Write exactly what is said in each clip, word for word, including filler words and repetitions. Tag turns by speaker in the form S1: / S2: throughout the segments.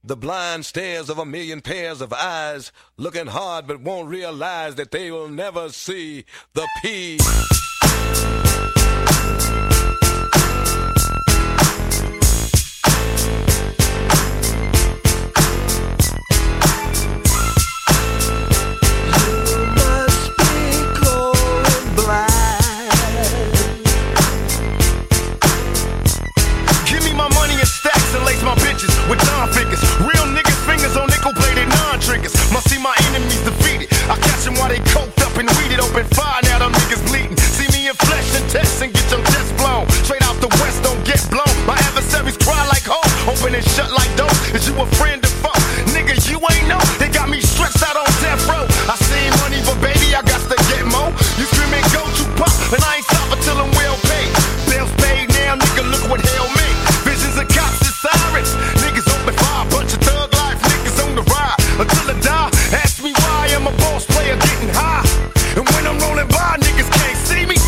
S1: The blind stares of a million pairs of eyes, looking hard but won't realize that they will never see the P.
S2: My bitches with Don figures, real niggas fingers on nickel plated non-triggers. Must see my enemies defeated. I catch them while they coked up and weeded. Open fire, now them niggas bleeding. See me in flesh and test and get your chest blown. Straight out the west, don't get blown. My adversaries cry like ho, open and shut like dope. Is you a friend of foe? Nigga, you ain't know. They got me stretched out on death row. I seen money, but baby, I got to get more. You screaming go to pop, and I ain't stopping till I'm well paid. Bills paid now, nigga, look what hell made. Visions of cops and sirens. Niggas open fire, bunch of thug life niggas on the ride. Until I die, ask me why I'm a boss player getting high. And when I'm rolling by, niggas can't see me.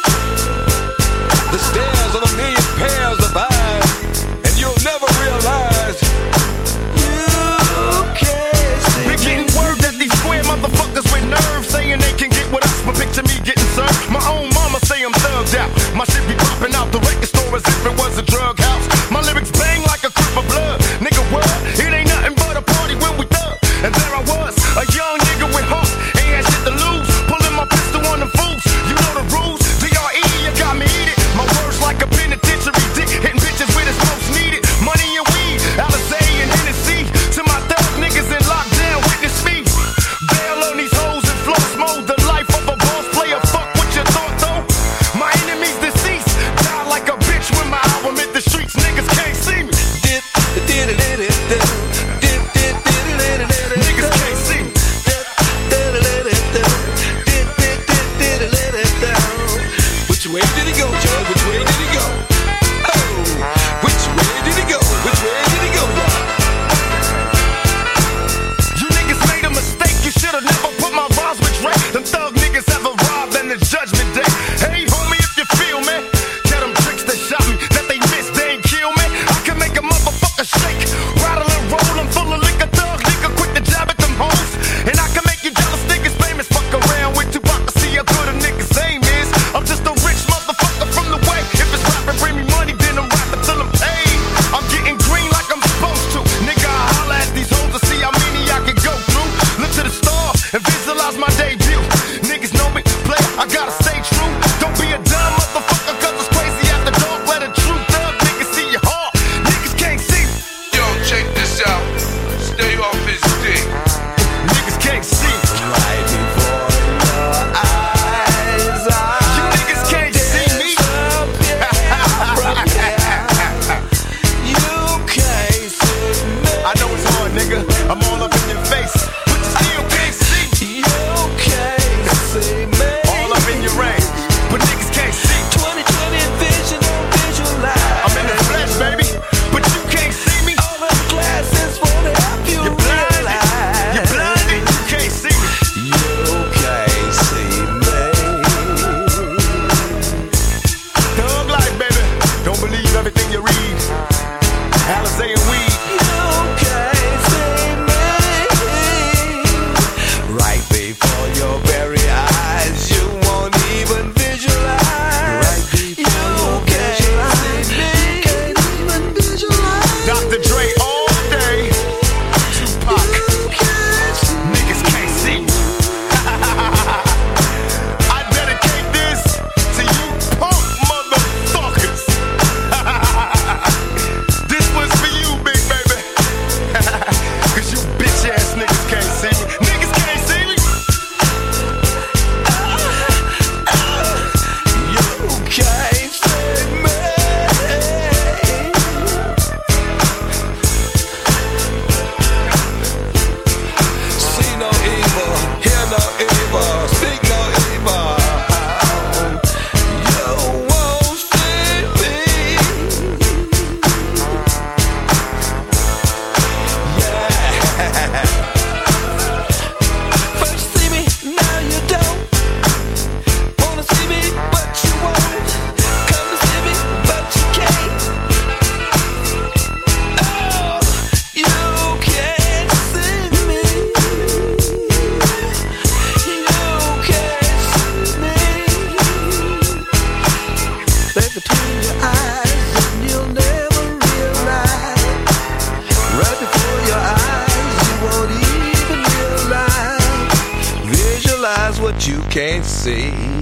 S1: The stares of a million pairs of eyes, and you'll never realize you can't see.
S2: We're getting word that these square motherfuckers with nerve saying they can get with us, but picture me getting served. My own mama say I'm thugged out. My shit be popping out the record store as if it was a drug house. My lyrics bang like a crip of blood. Nigga, what? It ain't nothing but a party when we thug. And there I was, a young nigga with heart. Ain't had shit to lose. Pulling my pistol on them fools. You know the rules. D R E, you got me eat it. My words like a penitentiary dick. Hitting bitches with it's most needed. Money and weed, Alizé and Hennessy. To my thug niggas in lockdown, witness me. Bail on these hoes and floss mode. The life of a boss player. Fuck what you thought though. My enemies deceased. Die like a bitch when my album hit the streets. Niggas can't see me.
S1: did, did, did, did, did, did, did, did, did,
S2: Niggas can't see me.
S1: Which way did he go, Judge? Which way did he go? Oh, which way did he go? Which way did he go, y'all?
S2: You niggas made a mistake. You should've never put my rhymes with Ray. Them thug niggas have arrived in the judgment day. Hey, homie, if you feel me, tell them tricks that shot me, that they missed, they ain't kill me. I can make a motherfucker shake, rattle and roll. I'm full of liquor, thug nigga, quick to jab at them hoes. And I can make you jealous niggas famous. Fuck around with Tupac to see how good a nigga's aim is. I'm just a rich motherfucker from the way. If it's rapping, bring me money, then I'm rapping till I'm paid. I'm getting green like I'm supposed to. Nigga, I holla at these hoes to see how many I can go through. Look to the stars and visualize my debut. Niggas know me, play, I gotta stay true. Don't be a dumb motherfucker, cause it's crazy after dark. Let a true thug nigga see your heart. Niggas can't see me.
S3: Yo, check this out. Stay off his dick.
S2: Niggas can't see me.
S1: Right before your eyes,
S2: You niggas can't see me.
S1: you can't see me.
S2: I know it's hard, nigga. I'm all up in your face, but you still can't see me.
S1: You can't see me.
S2: All up in your range, but niggas can't see me.
S1: twenty twenty vision, don't visualize.
S2: I'm in the flesh, baby, but you can't see me.
S1: All the glasses won't help you
S2: You're blinded.
S1: realize.
S2: You're blinded. You can't see me.
S1: You can't see me.
S2: Thug life, baby. Don't believe everything you read. Alizé and weed.
S1: You can't see me. can't see.